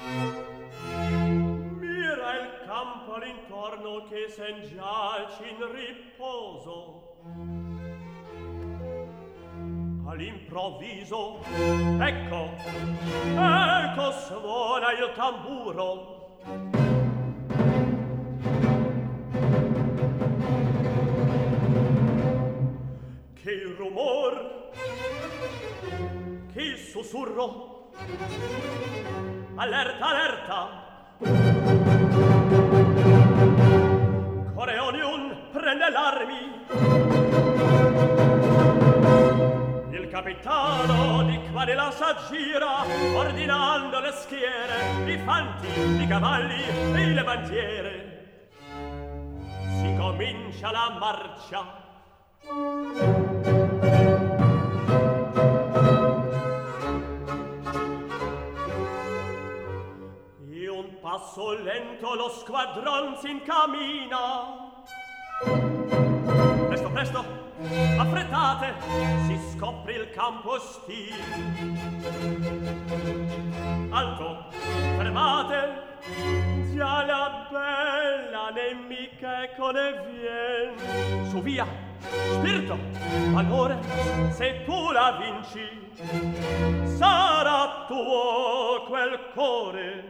Mira il campo all'intorno che sen giace in riposo. All'improvviso, ecco, ecco suona il tamburo. Che il rumor, che il sussurro, allerta, allerta. Core ognuno prende l'armi. Il capitano di qua di là s'aggira, ordinando le schiere, i fanti, i cavalli e le bandiere. Si comincia la marcia. E un passo lento lo squadron s'incamina. Presto, presto, affrettate, si scopre il campo ostil. Alto, fermate, già la bella nemica ecco ne vien. Su via, spirito, valore, se tu la vinci, sarà tuo quel core.